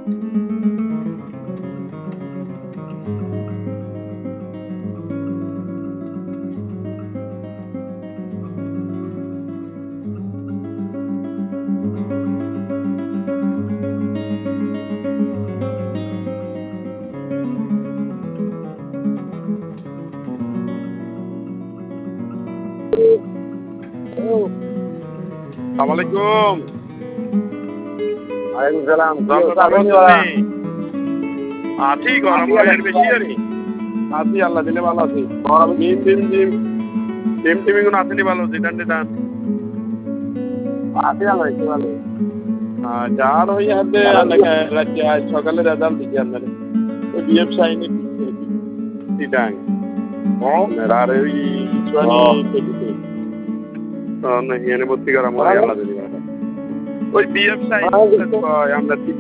আসসালামাইকুম। ওয়ালাইকুম সালাম। আছি গরম বেশি আরে আছি আল্লাহ দিলে ভালো আছি। ডিম টিমি কোনো আসেনি ভালো জিটান টিটান আছি আল্লাহ একটু ভালো। যার ওই হাতে রাজ্যে আজ সকালে রেজাল্ট দিচ্ছি আপনার ওই বিএফ সাইনি টিটাং আর ওই হিয়ানে ভর্তি করা মনে আল্লাহ দিলে ওই বিএফ সাইন আমরা